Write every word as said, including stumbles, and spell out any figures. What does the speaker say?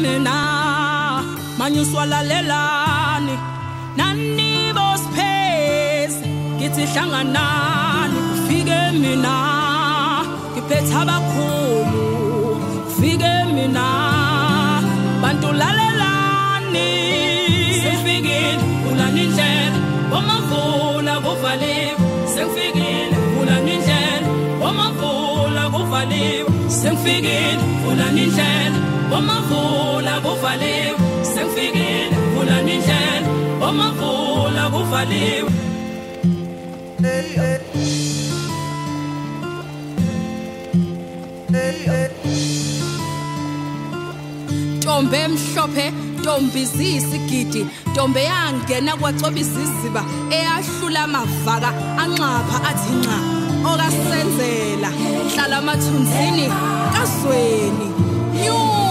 mina manyuswalalelani nani bosphezi ngithi hlanganani kufike mina ngiphetha abakhulu kufike mina bantu lalelani sifikile kulani indlela bomavula kuvaliwe sifikile kulani indlela bomavula kuvaliwe sifikile kulani indlela bomavula kuvaliwe sifikile kulani indlela bomavula kuvaliwe hey hey hey hey Tombe emhlophe Tombi zisigidi Tombe yangena kwacoba iziziba eyahlula amavaka anxapha athi nxa okasenzela hlala amathunzini kazweni